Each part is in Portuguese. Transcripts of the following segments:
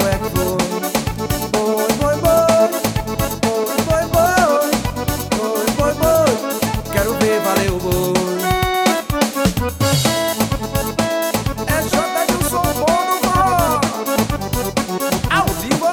como é que foi. Boi, boi, boi, boi, boi, boi, boi, boi. Quero ver valer o boi. É J de um som bom no forró. Ao vivo.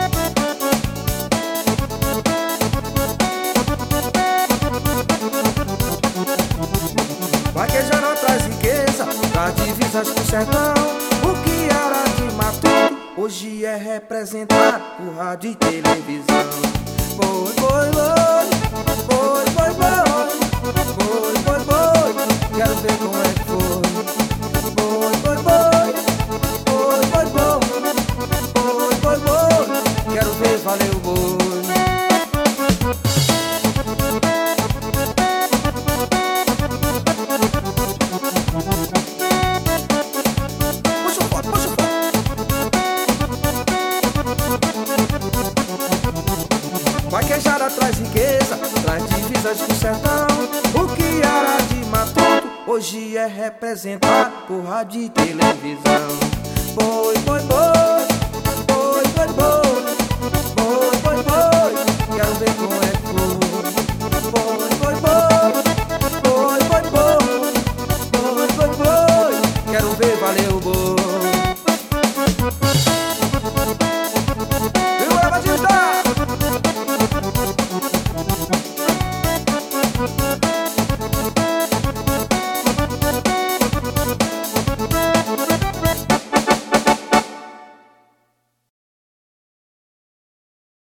Vaquejada traz riqueza, traz divisas do sertão. O que era de matuto hoje é representado por rádio e televisão. Boi, boi, boi, boi, boi, boi, boi, boi, boi. Quero ver como é que foi. Boi, boi, boi, boi, boi, boi, boi, boi, boi. Quero ver valer o boi. Vaquejada traz riqueza, traz divisas do sertão. O que era de matuto hoje é representado por rádio e televisão. Boi, boi, boi.